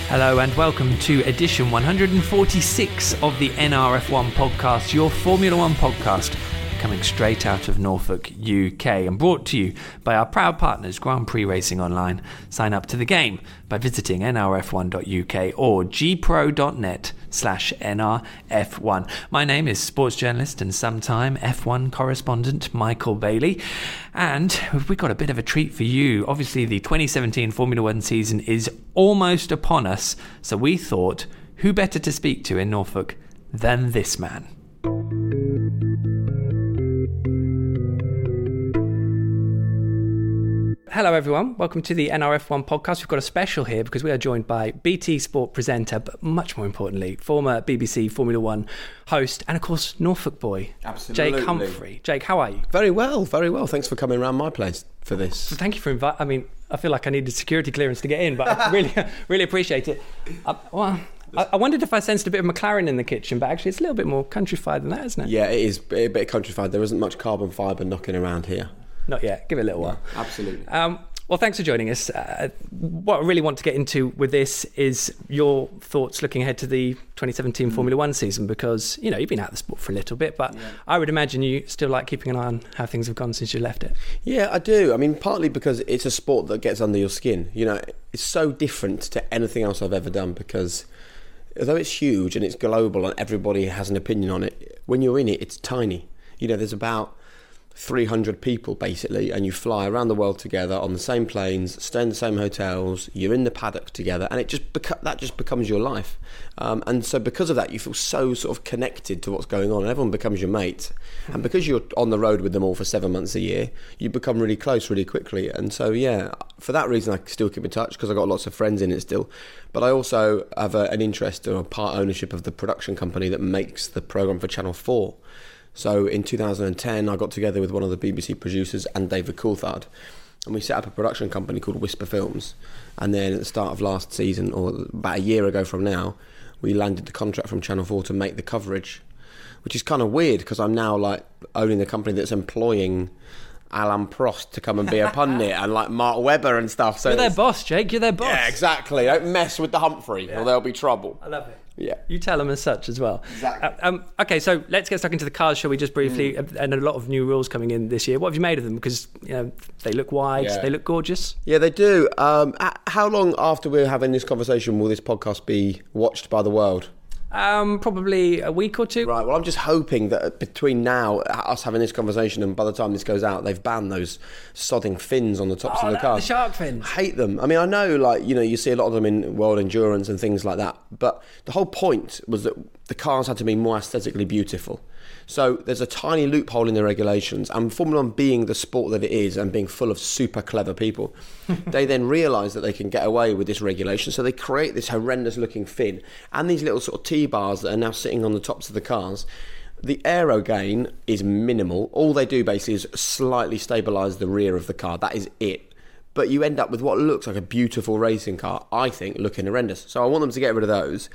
Hello and welcome to edition 146 of the NRF1 podcast, your Formula One podcast, coming straight out of Norfolk, UK, and brought to you by our proud partners, Grand Prix Racing Online. Sign up to the game by visiting nrf1.uk or gpro.net/nrf1. My name is sports journalist and sometime F1 correspondent Michael Bailey, and we've got a bit of a treat for you. Obviously, the 2017 Formula One season is almost upon us, so we thought, who better to speak to in Norfolk than this man? Hello everyone, welcome to the NRF1 podcast. We've got a special here because we are joined by BT Sport presenter, but much more importantly, former BBC Formula One host and of course Norfolk boy, Absolutely. Jake Humphrey. Jake, how are you? Very well, very well. Thanks for coming around my place for this. Thank you for inviting. I mean, I feel like I needed security clearance to get in, but I really appreciate it. I wondered if I sensed a bit of McLaren in the kitchen, but actually it's a little bit more countrified than that, isn't it? Yeah, it is a bit countrified. There isn't much carbon fibre knocking around here. Not yet. Give it a little while. Absolutely. Well, thanks for joining us. What I really want to get into with this is your thoughts looking ahead to the 2017 Formula One season, because, you know, you've been out of the sport for a little bit, but I would imagine you still like keeping an eye on how things have gone since you left it. Yeah, I do. I mean, partly because it's a sport that gets under your skin. You know, it's so different to anything else I've ever done because although it's huge and it's global and everybody has an opinion on it, when you're in it, it's tiny. You know, there's about 300 people basically, and you fly around the world together on the same planes, stay in the same hotels, you're in the paddock together, and that just becomes your life. And so because of that, you feel so sort of connected to what's going on, and everyone becomes your mate. And because you're on the road with them all for 7 months a year, you become really close really quickly. And so, yeah, for that reason, I still keep in touch because I've got lots of friends in it still. But I also have an interest or a part ownership of the production company that makes the programme for Channel 4. So in 2010, I got together with one of the BBC producers and David Coulthard, and we set up a production company called Whisper Films. And then at the start of last season, or about a year ago from now, we landed the contract from Channel 4 to make the coverage, which is kind of weird because I'm now like owning the company that's employing Alain Prost to come and be a pundit and like Mark Webber and stuff. So you're their boss, Jake. You're their boss. Yeah, exactly. Don't mess with the Humphrey or there'll be trouble. I love it. Yeah. You tell them as such as well. Exactly. Okay, so let's get stuck into the cars, shall we, just briefly? And a lot of new rules coming in this year. What have you made of them? Because, you know, they look wide, they look gorgeous. Yeah, they do. How long after we're having this conversation will this podcast be watched by the world? Probably a week or two. Right, well, I'm just hoping that between now, us having this conversation, and by the time this goes out, they've banned those sodding fins on the tops of the cars. The shark fins. I hate them. I mean, I know, like, you know, you see a lot of them in World Endurance and things like that, but the whole point was that the cars had to be more aesthetically beautiful. So there's a tiny loophole in the regulations, and Formula One being the sport that it is and being full of super clever people, they then realise that they can get away with this regulation, so they create this horrendous looking fin and these little sort of T-bars that are now sitting on the tops of the cars. The aero gain is minimal. All they do basically is slightly stabilise the rear of the car. That is it. But you end up with what looks like a beautiful racing car, I think, looking horrendous. So I want them to get rid of those.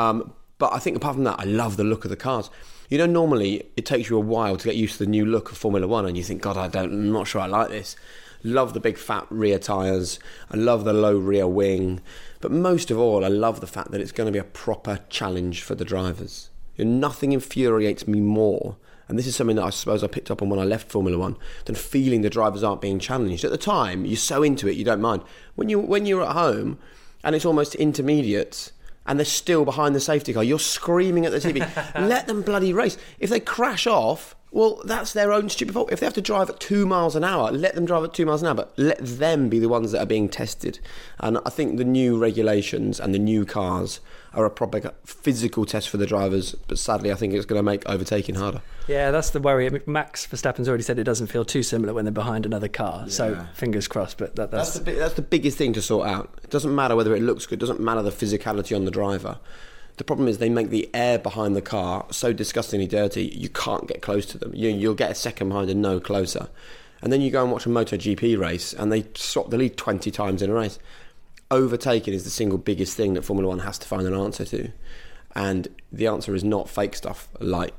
But I think apart from that, I love the look of the cars. You know, normally it takes you a while to get used to the new look of Formula One, and you think, God, I'm not sure I like this. Love the big fat rear tyres. I love the low rear wing. But most of all, I love the fact that it's going to be a proper challenge for the drivers. Nothing infuriates me more, and this is something that I suppose I picked up on when I left Formula One, than feeling the drivers aren't being challenged. At the time, you're so into it, you don't mind. When you're at home, and it's almost intermediate, and they're still behind the safety car, you're screaming at the TV, let them bloody race. If they crash off, well, that's their own stupid fault. If they have to drive at 2 miles an hour, let them drive at 2 miles an hour, but let them be the ones that are being tested. And I think the new regulations and the new cars are a proper physical test for the drivers, but sadly I think it's going to make overtaking harder. Yeah, that's the worry. Max Verstappen's already said it doesn't feel too similar when they're behind another car, so fingers crossed. But that's the biggest thing to sort out. It doesn't matter whether it looks good, it doesn't matter the physicality on the driver. The problem is they make the air behind the car so disgustingly dirty, you can't get close to them. You'll get a second behind and no closer. And then you go and watch a MotoGP race and they swap the lead 20 times in a race. Overtaking is the single biggest thing that Formula One has to find an answer to. And the answer is not fake stuff like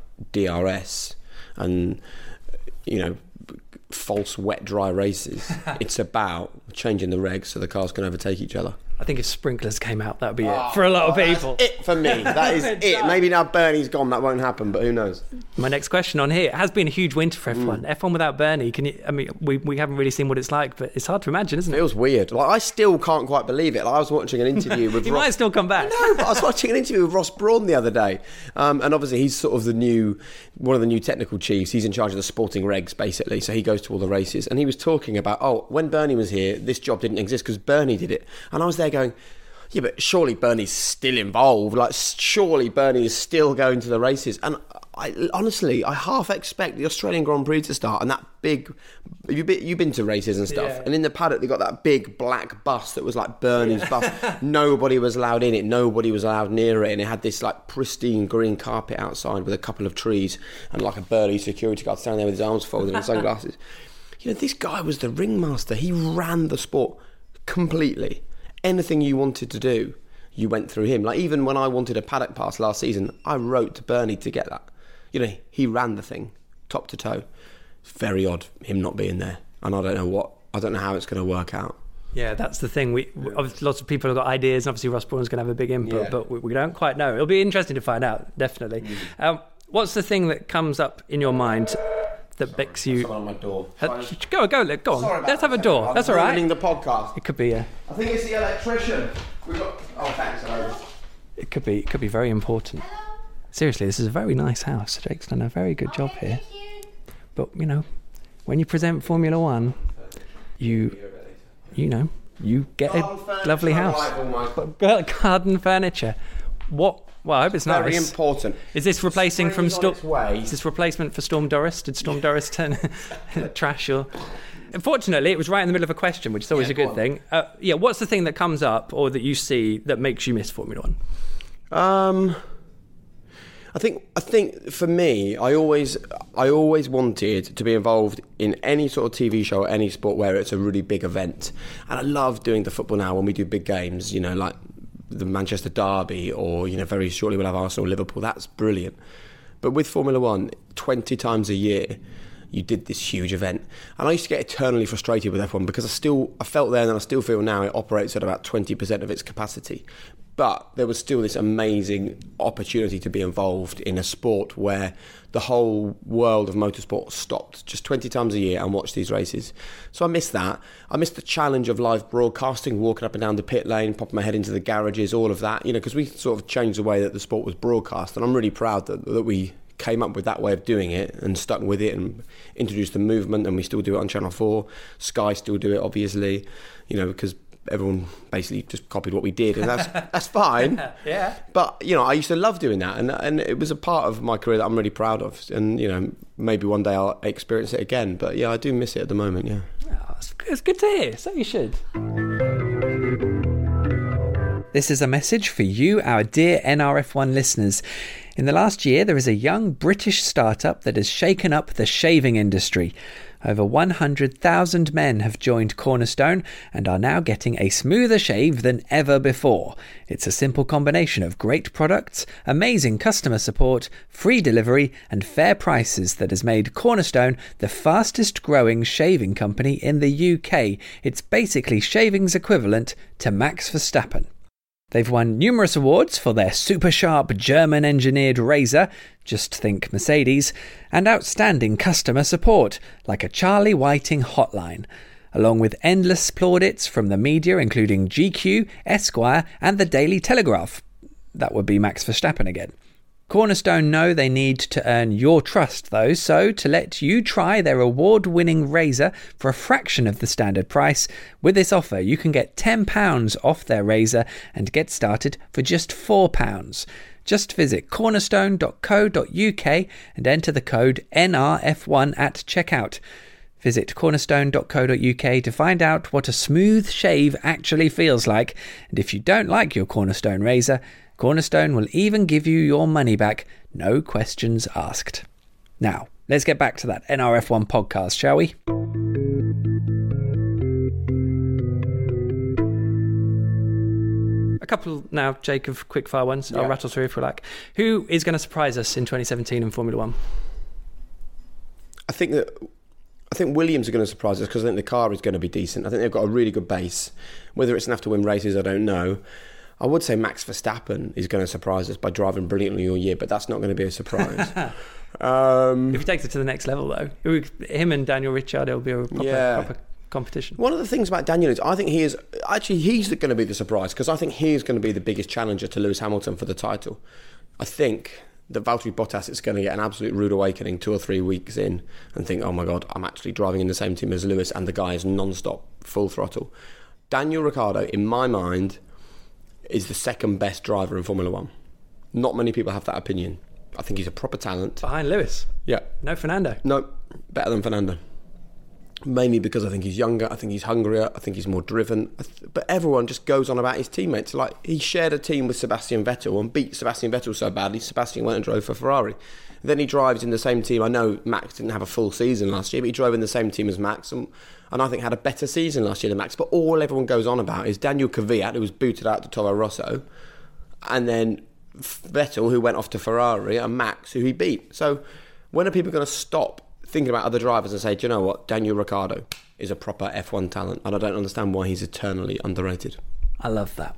DRS and, you know, false wet dry races. It's about changing the regs so the cars can overtake each other. I think if sprinklers came out, that would be it for a lot of people. That's it for me. That is it. Maybe now Bernie's gone, that won't happen, but who knows? My next question on here, it has been a huge winter for F1. F1 without Bernie, we haven't really seen what it's like, but it's hard to imagine, isn't it? It feels weird. Like, I still can't quite believe it. Like, I was watching an interview with He might still come back. No, but I was watching an interview with Ross Brawn the other day. And obviously he's sort of one of the new technical chiefs. He's in charge of the sporting regs, basically. So he goes to all the races. And he was talking about, when Bernie was here, this job didn't exist because Bernie did it. And I was there going, yeah, but surely Bernie's still involved. Like, surely Bernie is still going to the races. And I half expect the Australian Grand Prix to start, and that big... You've been to races and stuff, and in the paddock they got that big black bus that was like Bernie's bus. Nobody was allowed in it. Nobody was allowed near it, and it had this like pristine green carpet outside with a couple of trees and like a burly security guard standing there with his arms folded and sunglasses. This guy was the ringmaster. He ran the sport completely. Anything you wanted to do, you went through him. Like, even when I wanted a paddock pass last season, I wrote to Bernie to get that. He ran the thing top to toe. It's very odd him not being there, and I don't know how it's going to work out. Yeah, that's the thing. Lots of people have got ideas, and obviously Ross Brawn's going to have a big input, but we don't quite know. It'll be interesting to find out, definitely. What's the thing that comes up in your mind that makes you... Someone on my door. Go on. Let's have a door. That's all right. Ruining the podcast. It could be I think it's the electrician. We've got... Oh, thanks. Hello. It could be very important. Seriously, this is a very nice house. Jake's done a very good job here. But, when you present Formula One, you get a lovely house. Garden furniture. What? Well, I hope it's nice. Very important. Is this replacing from Storm? Is this replacement for Storm Doris? Did Storm Doris turn trash? Or unfortunately, it was right in the middle of a question, which is always a good thing. What's the thing that comes up or that you see that makes you miss Formula One? I think for me, I always wanted to be involved in any sort of TV show or any sport where it's a really big event. And I love doing the football now when we do big games, like the Manchester Derby, or very shortly we'll have Arsenal Liverpool. That's brilliant. But with Formula One, 20 times a year you did this huge event, and I used to get eternally frustrated with F1 because I felt then and I still feel now it operates at about 20% of its capacity. But there was still this amazing opportunity to be involved in a sport where the whole world of motorsport stopped just 20 times a year and watched these races. So I missed that. I missed the challenge of live broadcasting, walking up and down the pit lane, popping my head into the garages, all of that, because we sort of changed the way that the sport was broadcast. And I'm really proud that we came up with that way of doing it and stuck with it and introduced the movement, and we still do it on Channel 4. Sky still do it, obviously, because everyone basically just copied what we did, and that's fine. Yeah. But I used to love doing that, and it was a part of my career that I'm really proud of. And maybe one day I'll experience it again. But I do miss it at the moment. Yeah. Oh, it's good to hear. So you should. This is a message for you, our dear NRF1 listeners. In the last year, there is a young British startup that has shaken up the shaving industry. Over 100,000 men have joined Cornerstone and are now getting a smoother shave than ever before. It's a simple combination of great products, amazing customer support, free delivery and fair prices that has made Cornerstone the fastest growing shaving company in the UK. It's basically shaving's equivalent to Max Verstappen. They've won numerous awards for their super sharp German-engineered razor, just think Mercedes, and outstanding customer support, like a Charlie Whiting hotline, along with endless plaudits from the media including GQ, Esquire and the Daily Telegraph. That would be Max Verstappen again. Cornerstone know they need to earn your trust, though, so to let you try their award-winning razor for a fraction of the standard price, with this offer you can get £10 off their razor and get started for just £4. Just visit cornerstone.co.uk and enter the code NRF1 at checkout. Visit cornerstone.co.uk to find out what a smooth shave actually feels like, and if you don't like your Cornerstone razor, Cornerstone will even give you your money back, no questions asked. Now, let's get back to that NRF1 podcast, shall we? A couple now, Jake, of quick-fire ones. Yeah. I'll rattle through if we like. Who is going to surprise us in 2017 in Formula One? I think I think Williams are going to surprise us because I think the car is going to be decent. I think they've got a really good base. Whether it's enough to win races, I don't know. I would say Max Verstappen is going to surprise us by driving brilliantly all year, but that's not going to be a surprise. If he takes it to the next level, though, him and Daniel Ricciardo will be a proper competition. One of the things about Daniel is I think he's going to be the surprise because I think he's going to be the biggest challenger to Lewis Hamilton for the title. I think that Valtteri Bottas is going to get an absolute rude awakening 2 or 3 weeks in and think, oh my God, I'm actually driving in the same team as Lewis and the guy is non-stop, full throttle. Daniel Ricciardo, in my mind, is the second best driver in Formula One. Not many people have that opinion. I think he's a proper talent. Behind Lewis? Yeah. No Fernando? No, better than Fernando. Mainly because I think he's younger, I think he's hungrier, I think he's more driven. But everyone just goes on about his teammates. Like, he shared a team with Sebastian Vettel and beat Sebastian Vettel so badly, Sebastian went and drove for Ferrari. Then he drives in the same team. I know Max didn't have a full season last year, but he drove in the same team as Max and I think had a better season last year than Max. But all everyone goes on about is Daniel Kvyat, who was booted out to Toro Rosso, and then Vettel, who went off to Ferrari, and Max, who he beat. So when are people going to stop thinking about other drivers and say, do you know what, Daniel Ricciardo is a proper F1 talent, and I don't understand why he's eternally underrated. I love that.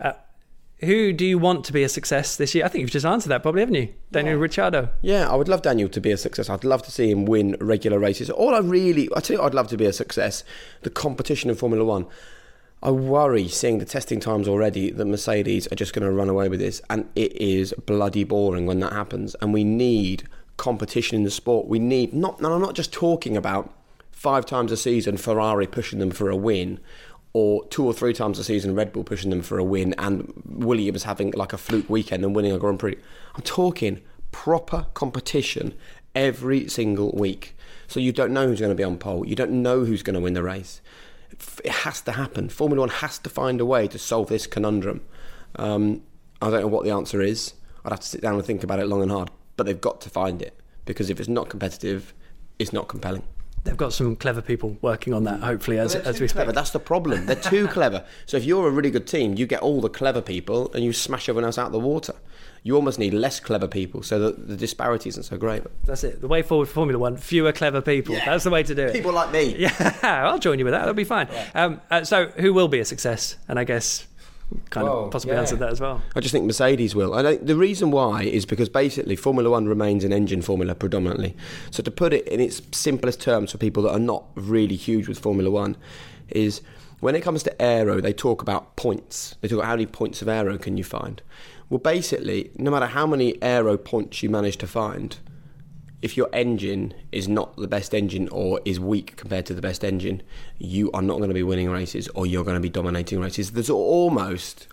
Who do you want to be a success this year? I think you've just answered that probably, haven't you? Daniel Ricciardo. Yeah, I would love Daniel to be a success. I'd love to see him win regular races. I tell you what I'd love to be a success, the competition in Formula One. I worry, seeing the testing times already, that Mercedes are just going to run away with this, and it is bloody boring when that happens, and we need competition in the sport. We need, I'm not just talking about 5 times a season Ferrari pushing them for a win, or 2 or 3 times a season Red Bull pushing them for a win, and Williams having like a fluke weekend and winning a Grand Prix. I'm talking proper competition every single week. So you don't know who's going to be on pole. You don't know who's going to win the race. It has to happen. Formula One has to find a way to solve this conundrum. I don't know what the answer is. I'd have to sit down and think about it long and hard. But they've got to find it, because if it's not competitive, it's not compelling. They've got some clever people working on that, hopefully, as we speak. That's the problem. They're too clever. So if you're a really good team, you get all the clever people and you smash everyone else out of the water. You almost need less clever people so that the disparity isn't so great. That's it. The way forward for Formula One, fewer clever people. Yeah. That's the way to do it. People like me. Yeah, I'll join you with that. That'll be fine. Yeah. So who will be a success? And I guess possibly answered that as well. I just think Mercedes will. The reason why is because basically Formula One remains an engine formula predominantly. So to put it in its simplest terms for people that are not really huge with Formula One is when it comes to aero, they talk about points. They talk about how many points of aero can you find. Well, basically, no matter how many aero points you manage to find, if your engine is not the best engine or is weak compared to the best engine, you are not going to be winning races, or you're going to be dominating races. There's almost,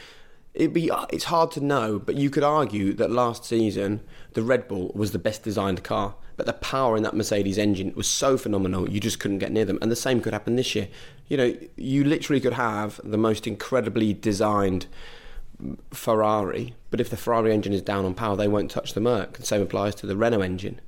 it's hard to know, but you could argue that last season the Red Bull was the best designed car, but the power in that Mercedes engine was so phenomenal you just couldn't get near them. And the same could happen this year. You know, you literally could have the most incredibly designed Ferrari, but if the Ferrari engine is down on power, they won't touch the Merc. The same applies to the Renault engine.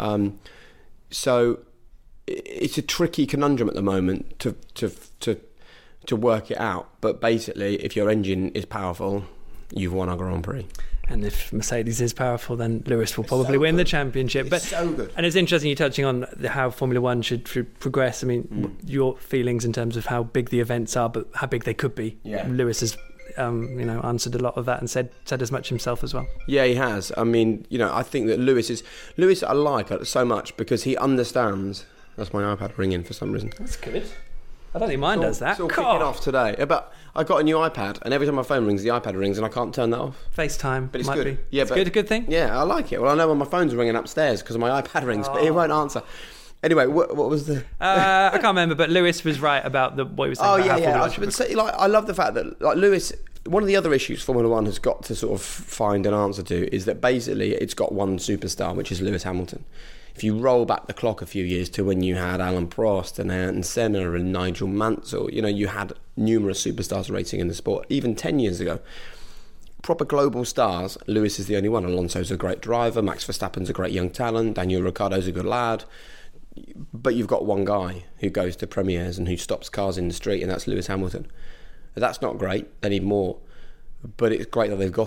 So it's a tricky conundrum at the moment to work it out. But basically, if your engine is powerful, you've won a Grand Prix. And if Mercedes is powerful, then Lewis will probably win the championship. It's so good. And it's interesting you touching on how Formula One should progress. I mean, your feelings in terms of how big the events are, but how big they could be. Yeah. Lewis has answered a lot of that and said as much himself as well. Yeah, he has. I mean, I think that Lewis I like so much because he understands. That's my iPad ringing for some reason. That's good. I don't think mine does that. It's all kicking off today. But I got a new iPad, and every time my phone rings, the iPad rings, and I can't turn that off. FaceTime, but it's might good. Be. Yeah, it's good. A good thing. Yeah, I like it. Well, I know when my phone's ringing upstairs because my iPad rings, but it won't answer. Anyway, what was the? I can't remember, but Lewis was right about what he was saying. Oh yeah. I love the fact that Lewis. One of the other issues Formula One has got to sort of find an answer to is that basically it's got one superstar, which is Lewis Hamilton. If you roll back the clock a few years to when you had Alan Prost and Ayrton Senna and Nigel Mansell, you had numerous superstars racing in the sport. Even 10 years ago, proper global stars, Lewis is the only one. Alonso's a great driver, Max Verstappen's a great young talent, Daniel Ricciardo's a good lad. But you've got one guy who goes to premieres and who stops cars in the street, and that's Lewis Hamilton. That's not great. They need more. But it's great that they've got him.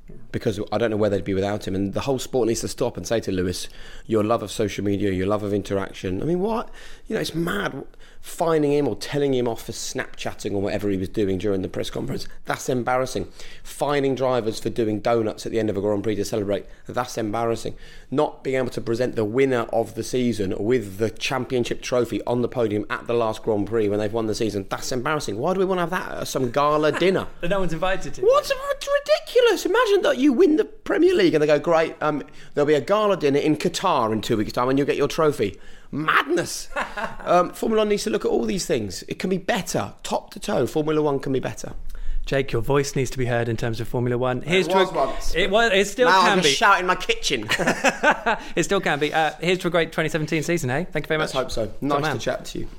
because I don't know where they'd be without him. And the whole sport needs to stop and say to Lewis, your love of social media, your love of interaction. I mean, what? It's mad finding him or telling him off for Snapchatting or whatever he was doing during the press conference. That's embarrassing. Finding drivers for doing donuts at the end of a Grand Prix to celebrate. That's embarrassing. Not being able to present the winner of the season with the championship trophy on the podium at the last Grand Prix when they've won the season. That's embarrassing. Why do we want to have that at some gala dinner? That no one's invited to. It's ridiculous. Imagine that you win the Premier League and they go, great, there'll be a gala dinner in Qatar in 2 weeks' time and you'll get your trophy. Madness. Formula 1 needs to look at all these things. It can be better. Top to toe, Formula 1 can be better. Jake, your voice needs to be heard in terms of Formula 1. It still now can I'm be. just shout in my kitchen. It still can be. Here's to a great 2017 season, eh? Thank you very much. Let's hope so. Nice to chat to you.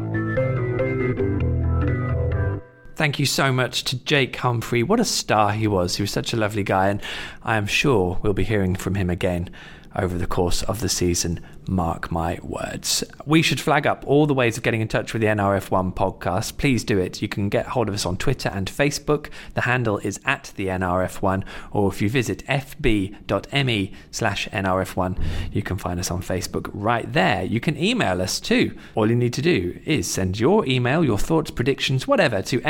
Thank you so much to Jake Humphrey. What a star he was. He was such a lovely guy, and I am sure we'll be hearing from him again over the course of the season. Mark my words. We should flag up all the ways of getting in touch with the NRF1 podcast. Please do it. You can get hold of us on Twitter and Facebook. The handle is @the NRF1, or if you visit fb.me/NRF1, you can find us on Facebook right there. You can email us too. All you need to do is send your email, your thoughts, predictions, whatever, to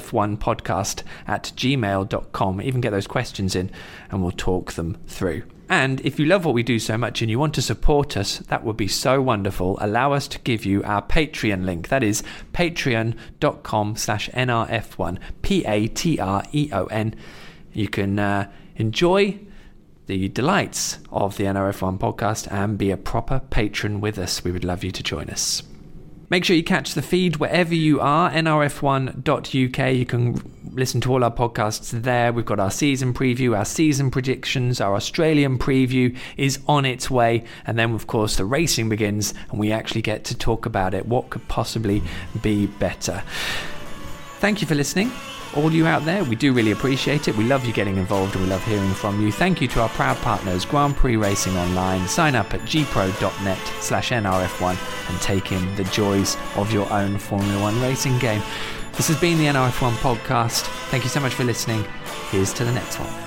nrf1podcast@gmail.com. Even get those questions in and we'll talk them through. And if you love what we do so much and you want to support us, that would be so wonderful. Allow us to give you our Patreon link. That is patreon.com/NRF1, Patreon. You can enjoy the delights of the NRF1 podcast and be a proper patron with us. We would love you to join us. Make sure you catch the feed wherever you are, nrf1.uk. You can listen to all our podcasts there. We've got our season preview, our season predictions, our Australian preview is on its way. And then, of course, the racing begins and we actually get to talk about it. What could possibly be better? Thank you for listening. All you out there, we do really appreciate it. We love you getting involved and we love hearing from you. Thank you to our proud partners, Grand Prix Racing Online. Sign up at gpro.net/NRF1 and take in the joys of your own Formula 1 racing game. This has been the NRF1 podcast. Thank you so much for listening. Here's to the next one.